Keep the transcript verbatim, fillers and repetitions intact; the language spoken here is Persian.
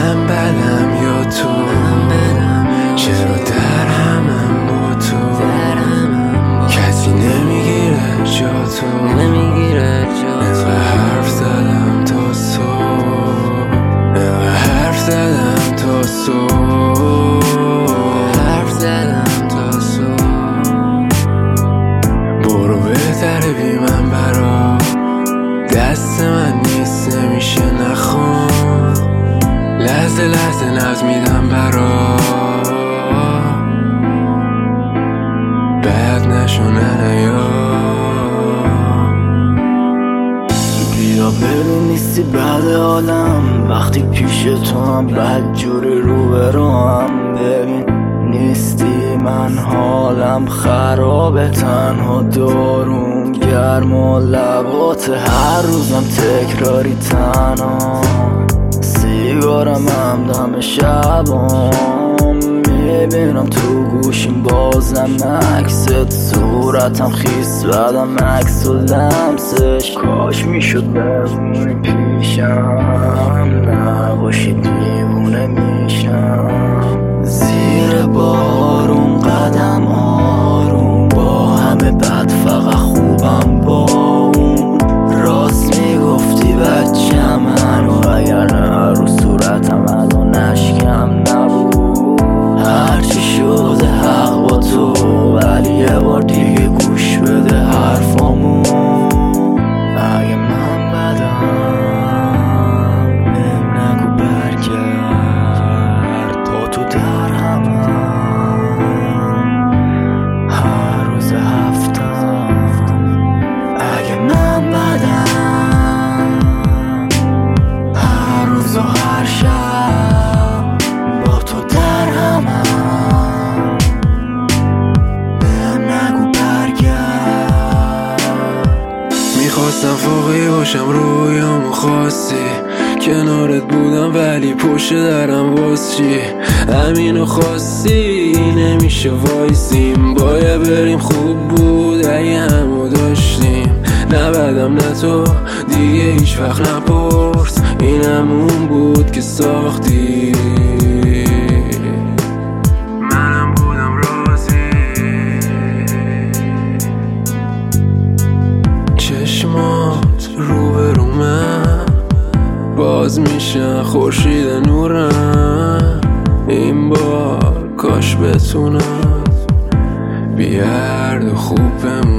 من بدم یا تو، چرا در همم با تو، کسی نمیگیره جا تو، انقدر حرف زدم تا صبح، انقدر حرف زدم تا صبح، حرف زدم تا صبح. برو بهتره بی من برا، دست من نیست نمیشه نخون، لحظه لحظه نبض میدم برا، بد نشونه نیا. بیا ببین نیستی بعد عالم، وقتی پیش تو هم بد جوری رو به رو هم. ببین نیستی من حالم خرابه، تنها داروم گرم و لبات، هر روزم تکراری تنها، سیگارم هم دم شبام، میبینم تو گوشیم بازم عکست، صورتم خیس بعدم عکس و لمسش، کاش میشد بمونی پیشم، نباشید میمونه میشم، زیر بارون قدم آروم، با همه بد فقط خوبم با اون، راست میگفتی بچه من، و اگر نه رو صورتم الان نشکم نبود، هرچی شده حق با تو، ولی یه بار دیگه گوش بده حرفامو، اگه من بدم بهم نگو برگرد، تا تو در همم هر روز هفتم، اگه من بدم هر روز و هر شب با تو در همم، بهم نگو برگرد. میخواستم فوقی باشم رویامو خواستی، کنارت بودم ولی پشت درم باز چی، همینو خواستی نمیشه وایسیم، باید بریم خوب بود اگه همو داشتیم، نه بدم نه تو دیگه هیچ وقت نپرس، این همون بود که ساختی، منم بودم راضی، چشمات رو به رو من باز میشن خورشید نورم، این بار کاش بتونم بیارد و خوب بمونم.